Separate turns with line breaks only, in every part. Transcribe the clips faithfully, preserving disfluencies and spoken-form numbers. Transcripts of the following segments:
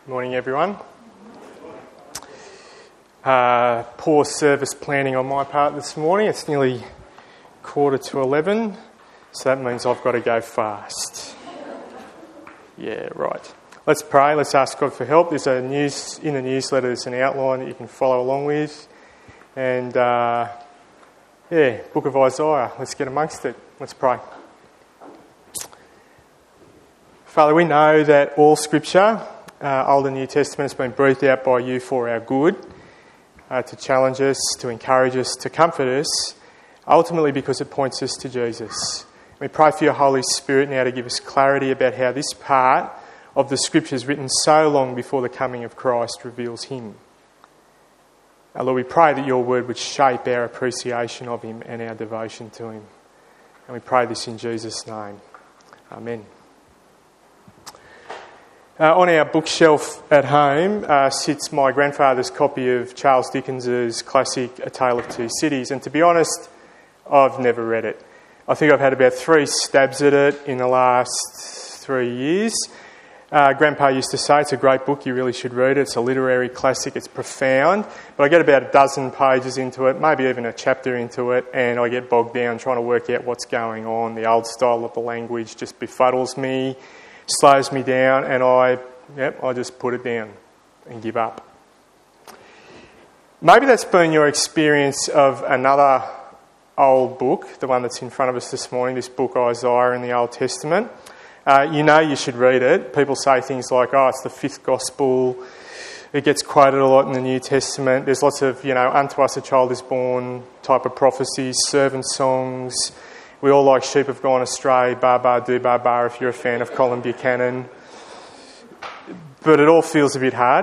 Morning, everyone. Uh, poor service planning on my part this morning. It's nearly quarter to eleven, so that means I've got to go fast. Yeah, right. Let's pray. Let's ask God for help. There's a news in the newsletter. There's an outline that you can follow along with, and uh, yeah, Book of Isaiah. Let's get amongst it. Let's pray. Father, we know that all Scripture, uh, Old and New Testament, has been breathed out by you for our good, uh, to challenge us, to encourage us, to comfort us, ultimately because it points us to Jesus. We pray for your Holy Spirit now to give us clarity about how this part of the Scriptures written so long before the coming of Christ reveals him. Uh, Lord, we pray that your word would shape our appreciation of him and our devotion to him. And we pray this in Jesus' name. Amen. Uh, on our bookshelf at home uh, sits my grandfather's copy of Charles Dickens's classic A Tale of Two Cities, and to be honest, I've never read it. I think I've had about three stabs at it in the last three years. Uh, Grandpa used to say it's a great book, you really should read it. It's a literary classic, it's profound, but I get about a dozen pages into it, maybe even a chapter into it, and I get bogged down trying to work out what's going on. The old style of the language just befuddles me, slows me down, and I, yep, I just put it down and give up. Maybe that's been your experience of another old book, the one that's in front of us this morning, this book Isaiah in the Old Testament. Uh, you know you should read it. People say things like, oh, it's the fifth gospel. It gets quoted a lot in the New Testament. There's lots of, you know, unto us a child is born type of prophecies, servant songs. We all like sheep have gone astray, bar bar do bar bar if you're a fan of Colin Buchanan. But it all feels a bit hard.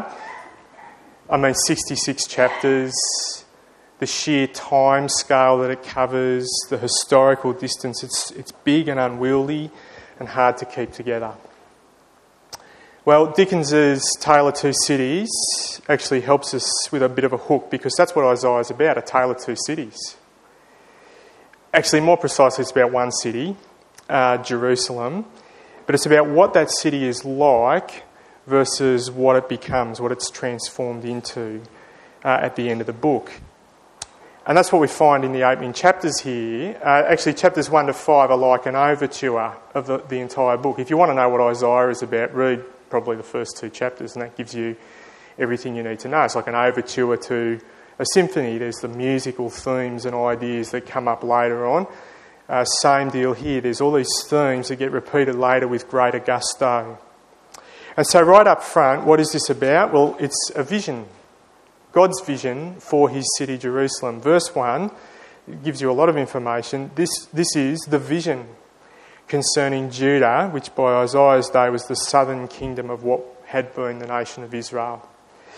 I mean, sixty-six chapters, the sheer time scale that it covers, the historical distance, it's it's big and unwieldy and hard to keep together. Well, Dickens's Tale of Two Cities actually helps us with a bit of a hook, because that's what Isaiah is about, a tale of two cities. Actually, more precisely, it's about one city, uh, Jerusalem, but it's about what that city is like versus what it becomes, what it's transformed into uh, at the end of the book. And that's what we find in the opening chapters here. Uh, actually, chapters one to five are like an overture of the, the entire book. If you want to know what Isaiah is about, read probably the first two chapters, and that gives you everything you need to know. It's like an overture to a symphony. There's the musical themes and ideas that come up later on. Uh, same deal here. There's all these themes that get repeated later with greater gusto. And so right up front, what is this about? Well, it's a vision. God's vision for his city, Jerusalem. Verse one gives you a lot of information. This, this is the vision concerning Judah, which by Isaiah's day was the southern kingdom of what had been the nation of Israel.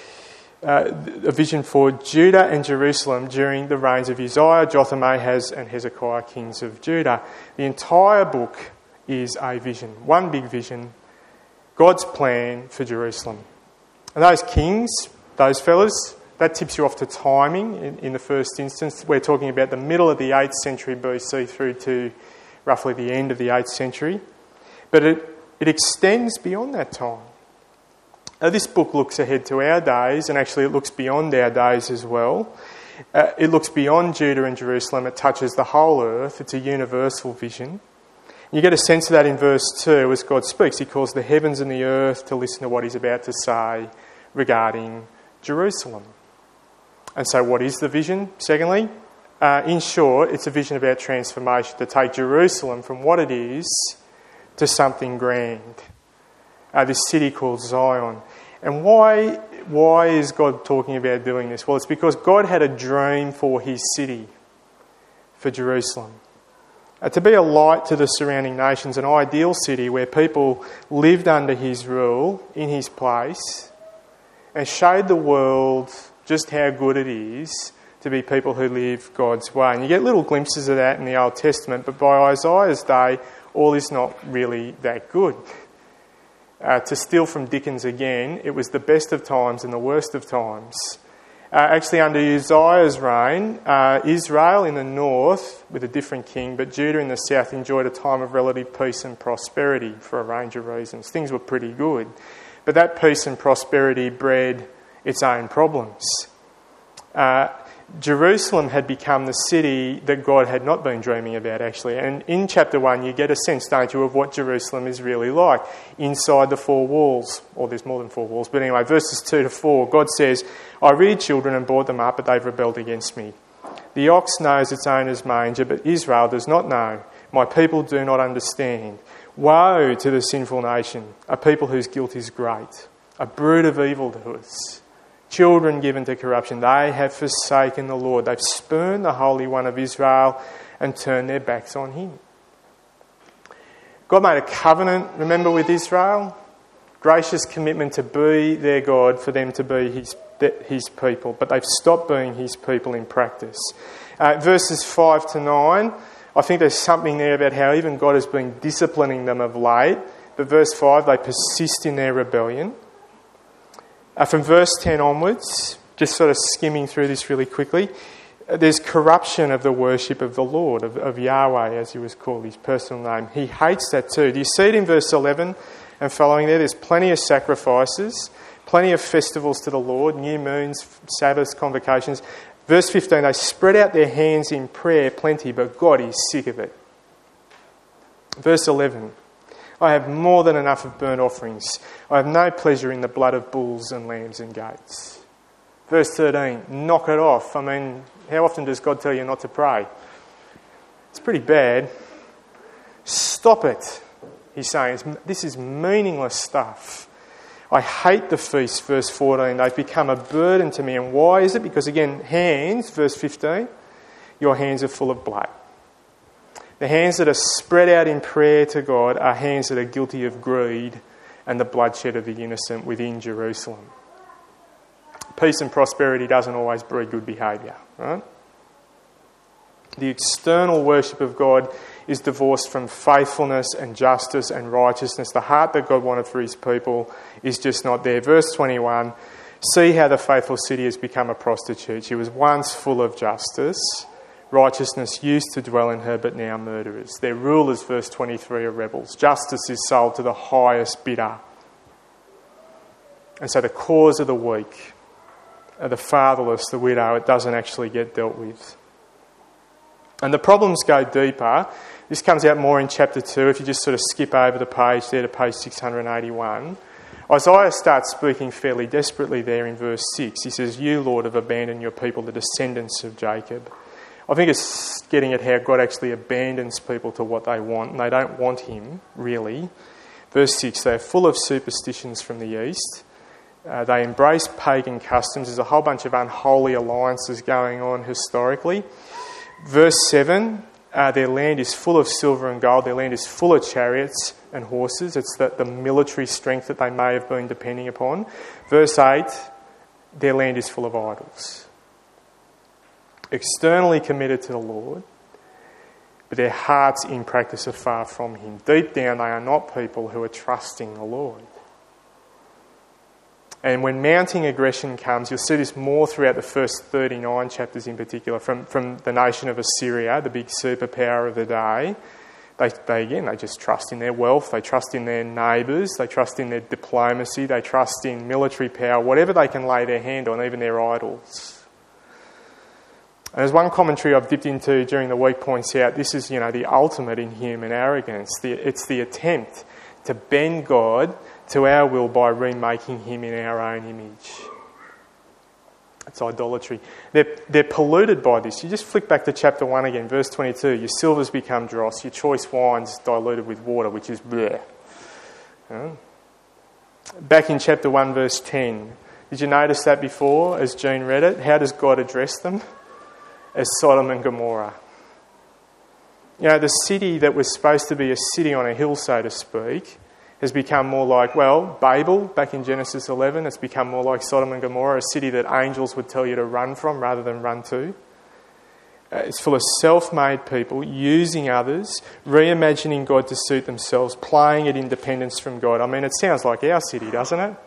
Uh, a vision for Judah and Jerusalem during the reigns of Uzziah, Jotham, Ahaz and Hezekiah, kings of Judah. The entire book is a vision, one big vision, God's plan for Jerusalem. And those kings, those fellas, that tips you off to timing in, in the first instance. We're talking about the middle of the eighth century B C through to roughly the end of the eighth century. But it, it extends beyond that time. Now, this book looks ahead to our days, and actually it looks beyond our days as well. Uh, it looks beyond Judah and Jerusalem. It touches the whole earth. It's a universal vision. You get a sense of that in verse two as God speaks. He calls the heavens and the earth to listen to what he's about to say regarding Jerusalem. And so what is the vision? Secondly, uh, in short, it's a vision about transformation, to take Jerusalem from what it is to something grand. Uh, this city called Zion. And why why is God talking about doing this? Well, it's because God had a dream for his city, for Jerusalem. Uh, to be a light to the surrounding nations, an ideal city where people lived under his rule, in his place, and showed the world just how good it is to be people who live God's way. And you get little glimpses of that in the Old Testament, but by Isaiah's day, all is not really that good. Uh, to steal from Dickens again, it was the best of times and the worst of times. Uh, actually, under Uzziah's reign, uh, Israel in the north, with a different king, but Judah in the south enjoyed a time of relative peace and prosperity for a range of reasons. Things were pretty good. but that peace and prosperity bred its own problems. Uh, Jerusalem had become the city that God had not been dreaming about, actually. And in chapter one, you get a sense, don't you, of what Jerusalem is really like inside the four walls. Or there's more than four walls. But anyway, verses two to four, God says, I reared children and brought them up, but they've rebelled against me. The ox knows its owner's manger, but Israel does not know. My people do not understand. Woe to the sinful nation, a people whose guilt is great, a brood of evildoers. Children given to corruption, they have forsaken the Lord. They've spurned the Holy One of Israel and turned their backs on him. God made a covenant, remember, with Israel? Gracious commitment to be their God, for them to be his, his people. But they've stopped being his people in practice. Uh, verses five to nine, I think there's something there about how even God has been disciplining them of late. But verse five, they persist in their rebellion. Uh, from verse ten onwards, just sort of skimming through this really quickly, uh, there's corruption of the worship of the Lord, of, of Yahweh, as he was called, his personal name. He hates that too. Do you see it in verse eleven and following there? There's plenty of sacrifices, plenty of festivals to the Lord, new moons, Sabbaths, convocations. Verse fifteen, they spread out their hands in prayer, plenty, but God is sick of it. Verse eleven, I have more than enough of burnt offerings. I have no pleasure in the blood of bulls and lambs and goats. Verse thirteen, knock it off. I mean, how often does God tell you not to pray? It's pretty bad. Stop it, he's saying. This is meaningless stuff. I hate the feast, verse fourteen. They've become a burden to me. And why is it? Because again, hands, verse fifteen, your hands are full of blood. The hands that are spread out in prayer to God are hands that are guilty of greed and the bloodshed of the innocent within Jerusalem. Peace and prosperity doesn't always breed good behaviour, right? The external worship of God is divorced from faithfulness and justice and righteousness. The heart that God wanted for his people is just not there. Verse twenty-one, see how the faithful city has become a prostitute. She was once full of justice. Righteousness used to dwell in her, but now murderers. Their rulers, verse twenty-three, are rebels. Justice is sold to the highest bidder. And so the cause of the weak, the fatherless, the widow, it doesn't actually get dealt with. And the problems go deeper. This comes out more in chapter two. If you just sort of skip over the page there to page six hundred eighty-one. Isaiah starts speaking fairly desperately there in verse six. He says, you, Lord, have abandoned your people, the descendants of Jacob. I think it's getting at how God actually abandons people to what they want, and they don't want him, really. Verse six, they are full of superstitions from the east. Uh, they embrace pagan customs. There's a whole bunch of unholy alliances going on historically. Verse seven, uh, their land is full of silver and gold. Their land is full of chariots and horses. It's the, the military strength that they may have been depending upon. Verse eight, their land is full of idols. Externally committed to the Lord, but their hearts in practice are far from him. Deep down, they are not people who are trusting the Lord. And when mounting aggression comes, you'll see this more throughout the first thirty-nine chapters in particular, from, from the nation of Assyria, the big superpower of the day. They, they, again, they just trust in their wealth, they trust in their neighbours, they trust in their diplomacy, they trust in military power, whatever they can lay their hand on, even their idols. And as one commentary I've dipped into during the week points out, this is, you know, the ultimate in human arrogance. The, it's the attempt to bend God to our will by remaking him in our own image. It's idolatry. They're, they're polluted by this. You just flick back to chapter one again, verse twenty-two. Your silver's become dross, your choice wine's diluted with water, which is bleh. Yeah. Back in chapter one, verse ten. Did you notice that before as Jean read it? How does God address them? As Sodom and Gomorrah. You know, the city that was supposed to be a city on a hill, so to speak, has become more like, well, Babel, back in Genesis eleven, it's become more like Sodom and Gomorrah, a city that angels would tell you to run from rather than run to. Uh, it's full of self-made people, using others, reimagining God to suit themselves, playing at independence from God. I mean, it sounds like our city, doesn't it?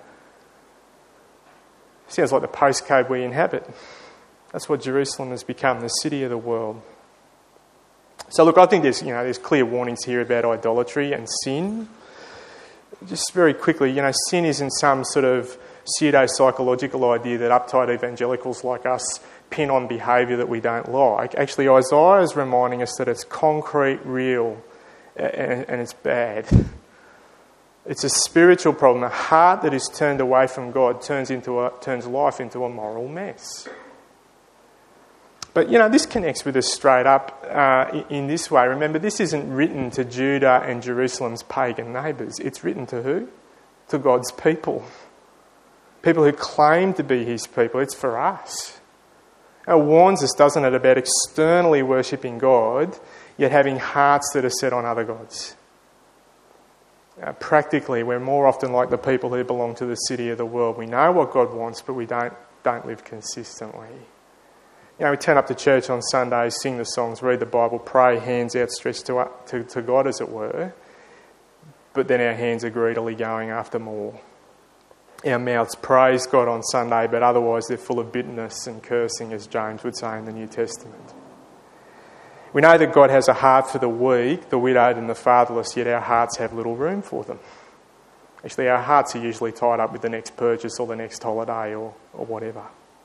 It sounds like the postcode we inhabit. That's what Jerusalem has become, the city of the world. So look, I think there's, you know, there's clear warnings here about idolatry and sin. Just very quickly, you know, sin isn't some sort of pseudo-psychological idea that uptight evangelicals like us pin on behaviour that we don't like. Actually, Isaiah is reminding us that it's concrete, real, and, and it's bad. It's a spiritual problem. A heart that is turned away from God turns into a, turns life into a moral mess. But, you know, this connects with us straight up uh, in this way. Remember, this isn't written to Judah and Jerusalem's pagan neighbours. It's written to who? To God's people. People who claim to be his people. It's for us. It warns us, doesn't it, about externally worshipping God, yet having hearts that are set on other gods. Uh, practically, we're more often like the people who belong to the city of the world. We know what God wants, but we don't don't live consistently. You know, we turn up to church on Sundays, sing the songs, read the Bible, pray, hands outstretched to, to, to God, as it were, but then our hands are greedily going after more. Our mouths praise God on Sunday, but otherwise they're full of bitterness and cursing, as James would say in the New Testament. We know that God has a heart for the weak, the widowed and the fatherless, yet our hearts have little room for them. Actually, our hearts are usually tied up with the next purchase or the next holiday or, or whatever.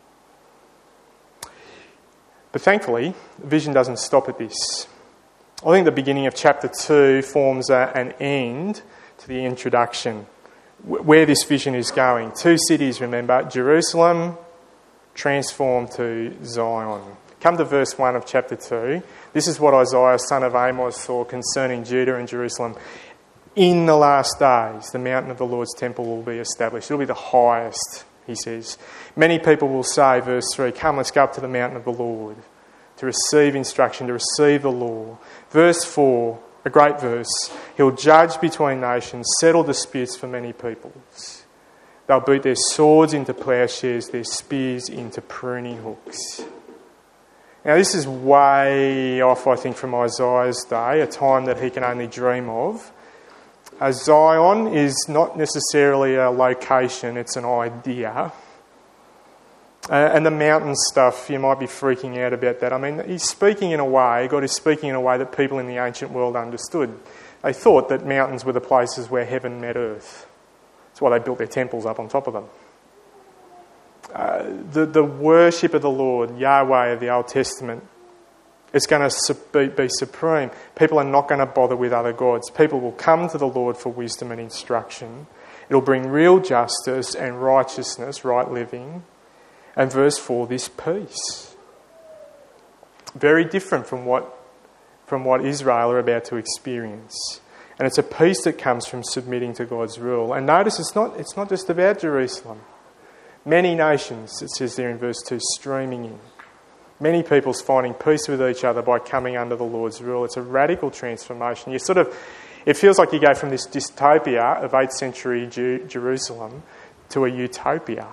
But thankfully, the vision doesn't stop at this. I think the beginning of chapter two forms a, an end to the introduction, where this vision is going. Two cities, remember, Jerusalem transformed to Zion. Come to verse one of chapter two. This is what Isaiah, son of Amos, saw concerning Judah and Jerusalem. In the last days, the mountain of the Lord's temple will be established. It will be the highest, he says. Many people will say, verse three, come, let's go up to the mountain of the Lord to receive instruction, to receive the law. Verse four, a great verse. He'll judge between nations, settle disputes for many peoples. They'll beat their swords into ploughshares, their spears into pruning hooks. Now, this is way off, I think, from Isaiah's day, a time that he can only dream of. Uh, Zion is not necessarily a location, it's an idea. Uh, and the mountain stuff, you might be freaking out about that. I mean, he's speaking in a way, God is speaking in a way that people in the ancient world understood. They thought that mountains were the places where heaven met earth. That's why they built their temples up on top of them. Uh, the, the worship of the Lord, Yahweh of the Old Testament, is going to be, be supreme. People are not going to bother with other gods. People will come to the Lord for wisdom and instruction. It'll bring real justice and righteousness, right living. And verse four, this peace. Very different from what, from what Israel are about to experience. And it's a peace that comes from submitting to God's rule. And notice it's not, it's not just about Jerusalem. Many nations, it says there in verse two, streaming in. Many people's finding peace with each other by coming under the Lord's rule. It's a radical transformation. You sort of, it feels like you go from this dystopia of eighth century Ju- Jerusalem to a utopia.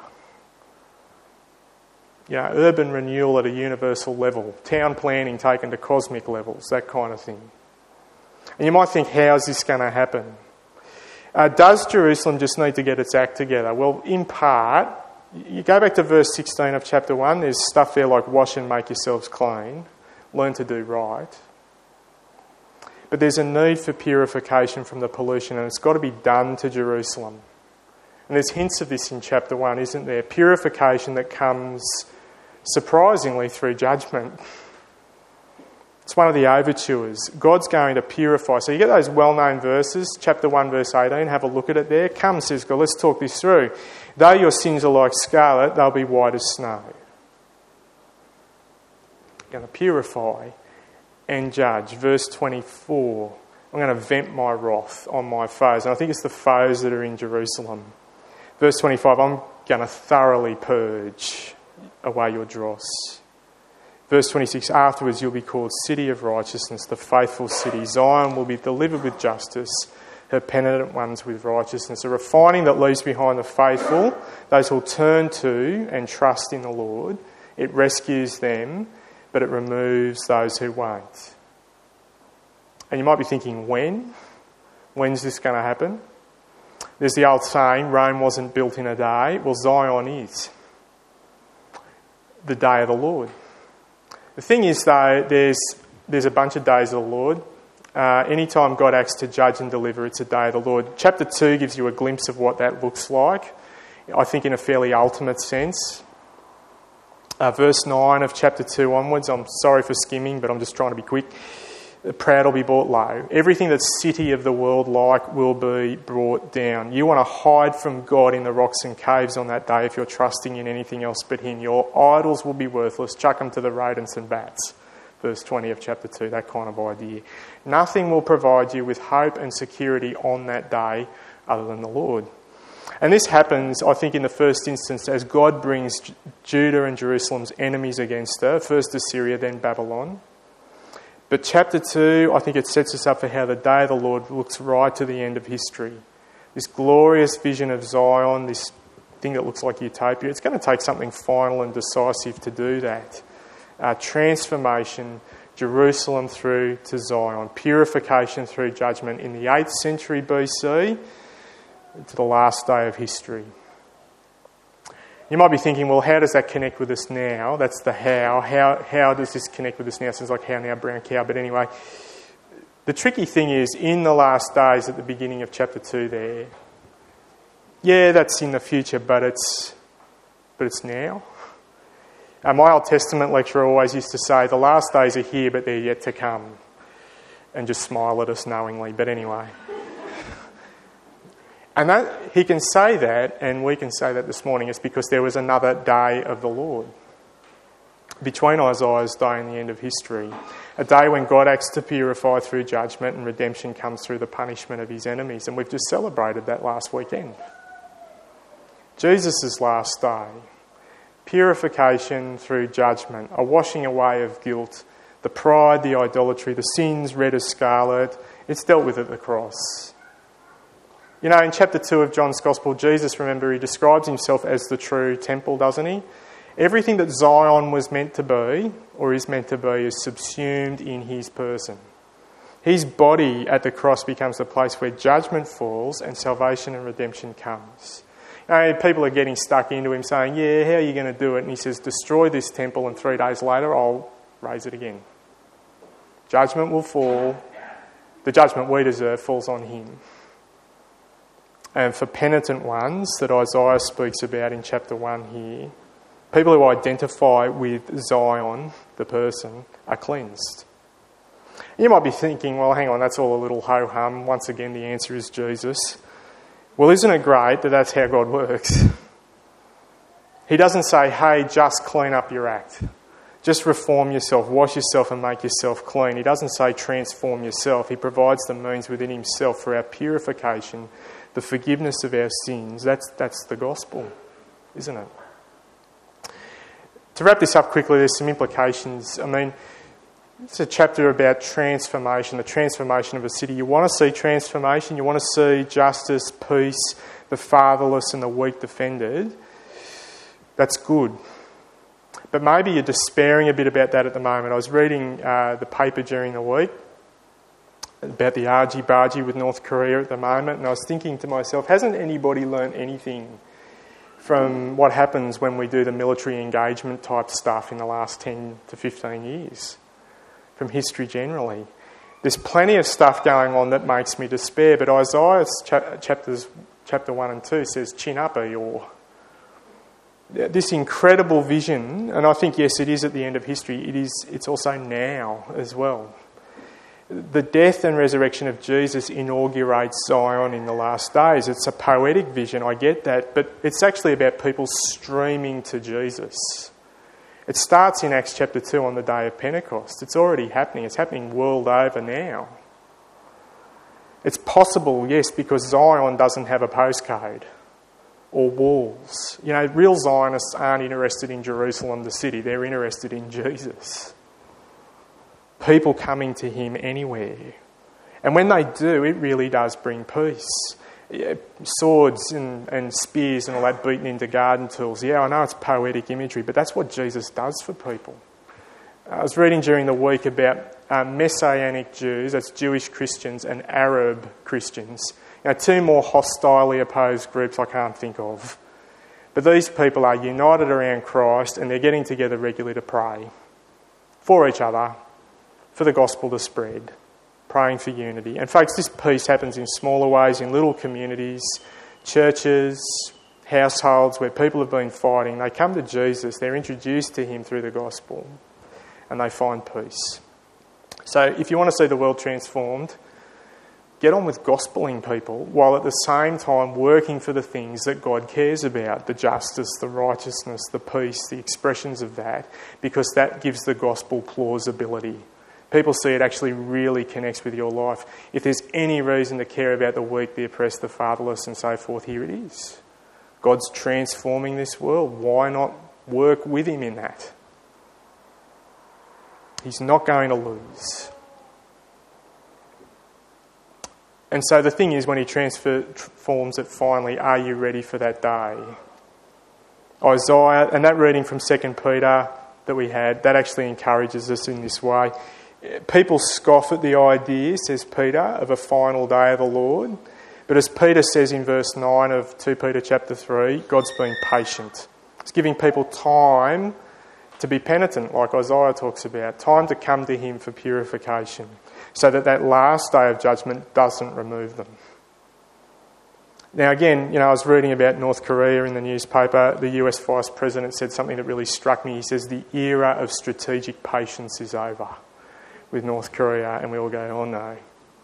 You know, urban renewal at a universal level, town planning taken to cosmic levels, that kind of thing. And you might think, how is this going to happen? Uh, does Jerusalem just need to get its act together? Well, in part, you go back to verse sixteen of chapter one, there's stuff there like wash and make yourselves clean, learn to do right. But there's a need for purification from the pollution, and it's got to be done to Jerusalem. And there's hints of this in chapter one, isn't there? Purification that comes surprisingly through judgment. It's one of the overtures. God's going to purify. So you get those well-known verses, chapter one, verse eighteen, have a look at it there. Come, says God, let's talk this through. Though your sins are like scarlet, they'll be white as snow. I'm going to purify and judge. Verse twenty-four, I'm going to vent my wrath on my foes. And I think it's the foes that are in Jerusalem. Verse twenty-five, I'm going to thoroughly purge away your dross. Verse twenty-six, afterwards you'll be called City of Righteousness, the faithful city. Zion will be delivered with justice, her penitent ones with righteousness. A refining that leaves behind the faithful, those who will turn to and trust in the Lord. It rescues them, but it removes those who won't. And you might be thinking, when? When's this going to happen? There's the old saying, Rome wasn't built in a day. Well, Zion is. The day of the Lord. The thing is, though, there's there's a bunch of days of the Lord. Uh, anytime God acts to judge and deliver, it's a day of the Lord. Chapter two gives you a glimpse of what that looks like, I think in a fairly ultimate sense. Uh, verse nine of chapter two onwards, I'm sorry for skimming, but I'm just trying to be quick. The proud will be brought low. Everything that's city of the world like will be brought down. You want to hide from God in the rocks and caves on that day if you're trusting in anything else but Him. Your idols will be worthless. Chuck them to the rodents and bats. Verse twenty of chapter two, that kind of idea. Nothing will provide you with hope and security on that day other than the Lord. And this happens, I think, in the first instance as God brings Judah and Jerusalem's enemies against her, first Assyria, then Babylon. But chapter two, I think it sets us up for how the day of the Lord looks right to the end of history. This glorious vision of Zion, this thing that looks like utopia, it's going to take something final and decisive to do that. Uh, transformation, Jerusalem through to Zion, purification through judgment in the eighth century B C to the last day of history. You might be thinking, well, how does that connect with us now? That's the how. How how does this connect with us now? Sounds like how now, brown cow. But anyway, the tricky thing is, in the last days at the beginning of chapter two there, yeah, that's in the future, but it's but it's now. Uh, my Old Testament lecturer always used to say, the last days are here, but they're yet to come. And just smile at us knowingly. But anyway. And that, he can say that, and we can say that this morning, it's because there was another day of the Lord. Between Isaiah's day and the end of history. A day when God acts to purify through judgment and redemption comes through the punishment of his enemies. And we've just celebrated that last weekend. Jesus' last day. Purification through judgment. A washing away of guilt. The pride, the idolatry, the sins red as scarlet. It's dealt with at the cross. You know, in chapter two of John's Gospel, Jesus, remember, he describes himself as the true temple, doesn't he? Everything that Zion was meant to be, or is meant to be, is subsumed in his person. His body at the cross becomes the place where judgment falls and salvation and redemption comes. You know, people are getting stuck into him saying, yeah, how are you going to do it? And he says, destroy this temple and three days later I'll raise it again. Judgment will fall. The judgment we deserve falls on him. And for penitent ones that Isaiah speaks about in chapter one here, people who identify with Zion, the person, are cleansed. You might be thinking, well, hang on, that's all a little ho-hum. Once again, the answer is Jesus. Well, isn't it great that that's how God works? He doesn't say, hey, just clean up your act. Just reform yourself, wash yourself and make yourself clean. He doesn't say transform yourself. He provides the means within himself for our purification, the forgiveness of our sins. That's that's the gospel, isn't it? To wrap this up quickly, there's some implications. I mean, it's a chapter about transformation, the transformation of a city. You want to see transformation, you want to see justice, peace, the fatherless and the weak defended. That's good. But maybe you're despairing a bit about that at the moment. I was reading uh, the paper during the week about the argy-bargy with North Korea at the moment, and I was thinking to myself, hasn't anybody learnt anything from what happens when we do the military engagement type stuff in the last ten to fifteen years? From history generally. There's plenty of stuff going on that makes me despair, but Isaiah's cha- chapters, chapter one and two says, chin up, Eeyore. This incredible vision, and I think, yes, it is at the end of history, it is, it's also now as well. The death and resurrection of Jesus inaugurates Zion in the last days. It's a poetic vision, I get that, but it's actually about people streaming to Jesus. It starts in Acts chapter two on the day of Pentecost. It's already happening. It's happening world over now. It's possible, yes, because Zion doesn't have a postcode or walls. You know, real Zionists aren't interested in Jerusalem, the city. They're interested in Jesus. People coming to him anywhere. And when they do, it really does bring peace. Yeah, swords and, and spears and all that beaten into garden tools. Yeah, I know it's poetic imagery, but that's what Jesus does for people. I was reading during the week about uh, Messianic Jews, that's Jewish Christians, and Arab Christians. You know, two more hostilely opposed groups I can't think of. But these people are united around Christ and they're getting together regularly to pray for each other, for the gospel to spread. praying for unity. And folks, this peace happens in smaller ways, in little communities, churches, households where people have been fighting. They come to Jesus, they're introduced to him through the gospel, and they find peace. So if you want to see the world transformed, get on with gospeling people while at the same time working for the things that God cares about, the justice, the righteousness, the peace, the expressions of that, because that gives the gospel plausibility. People see it actually really connects with your life. If there's any reason to care about the weak, the oppressed, the fatherless and so forth, here it is. God's transforming this world. Why not work with him in that? He's not going to lose. And so the thing is, when he transforms it finally, are you ready for that day? Isaiah, and that reading from Second Peter that we had, that actually encourages us in this way. People scoff at the idea, says Peter, of a final day of the Lord. But as Peter says in verse nine of Second Peter chapter three, God's being patient. He's giving people time to be penitent, like Isaiah talks about, time to come to him for purification, so that that last day of judgment doesn't remove them. Now again, you know, I was reading about North Korea in the newspaper. The U S Vice President said something that really struck me. He says the era of strategic patience is over with North Korea, and we all go, oh no.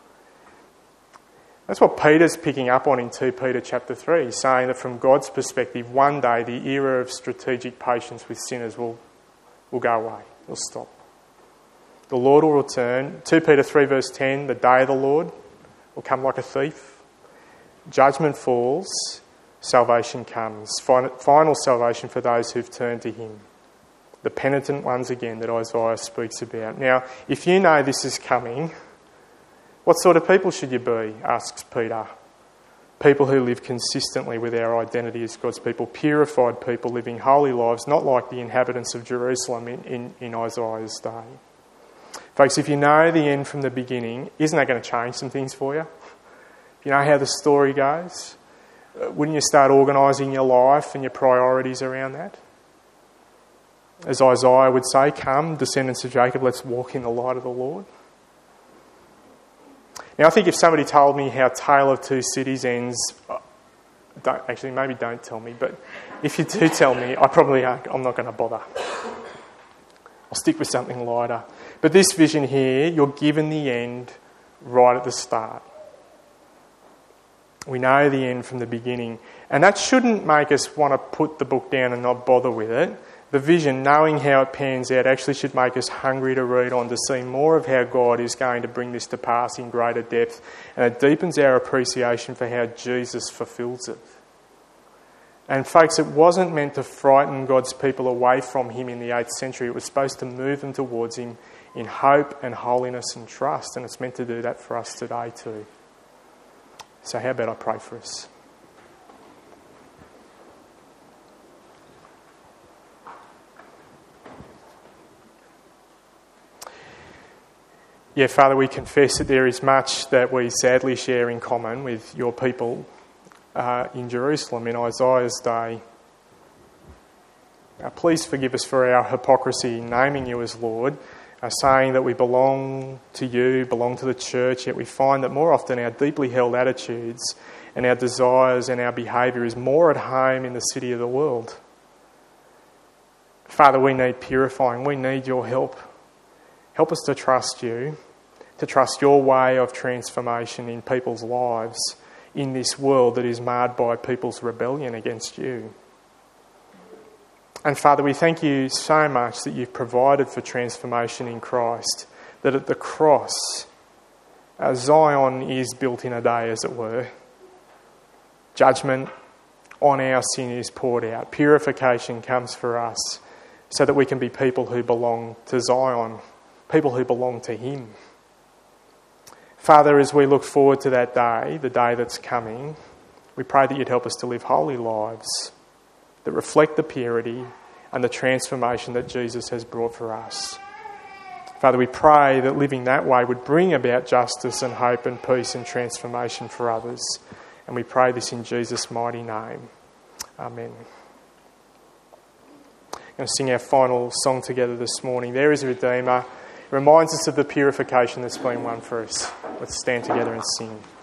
That's what Peter's picking up on in Second Peter chapter three. He's saying that from God's perspective, one day the era of strategic patience with sinners will, will go away. It'll stop. The Lord will return. Second Peter three verse ten, the day of the Lord will come like a thief. Judgment falls, salvation comes. Final salvation for those who've turned to him. The penitent ones again that Isaiah speaks about. Now, if you know this is coming, what sort of people should you be, asks Peter. People who live consistently with our identity as God's people, purified people living holy lives, not like the inhabitants of Jerusalem in, in, in Isaiah's day. Folks, if you know the end from the beginning, isn't that going to change some things for you? If you know how the story goes, wouldn't you start organising your life and your priorities around that? As Isaiah would say, come, descendants of Jacob, let's walk in the light of the Lord. Now, I think if somebody told me how Tale of Two Cities ends, don't, actually, maybe don't tell me, but if you do tell me, I probably aren't, I'm not going to bother. I'll stick with something lighter. But this vision here, you're given the end right at the start. We know the end from the beginning. And that shouldn't make us want to put the book down and not bother with it. The vision, knowing how it pans out, actually should make us hungry to read on, to see more of how God is going to bring this to pass in greater depth. And it deepens our appreciation for how Jesus fulfills it. And folks, it wasn't meant to frighten God's people away from him in the eighth century. It was supposed to move them towards him in hope and holiness and trust. And it's meant to do that for us today too. So how about I pray for us? Yeah, Father, we confess that there is much that we sadly share in common with your people uh, in Jerusalem in Isaiah's day. Uh, please forgive us for our hypocrisy in naming you as Lord, uh, saying that we belong to you, belong to the church, yet we find that more often our deeply held attitudes and our desires and our behaviour is more at home in the city of the world. Father, we need purifying. We need your help. Help us to trust you, to trust your way of transformation in people's lives in this world that is marred by people's rebellion against you. And Father, we thank you so much that you've provided for transformation in Christ, that at the cross, uh, Zion is built in a day, as it were. Judgment on our sin is poured out. Purification comes for us so that we can be people who belong to Zion, people who belong to him. Father, as we look forward to that day, the day that's coming, we pray that you'd help us to live holy lives that reflect the purity and the transformation that Jesus has brought for us. Father, we pray that living that way would bring about justice and hope and peace and transformation for others. And we pray this in Jesus' mighty name. Amen. I'm going to sing our final song together this morning. There is a Redeemer reminds us of the purification that's been won for us. Let's stand together and sing.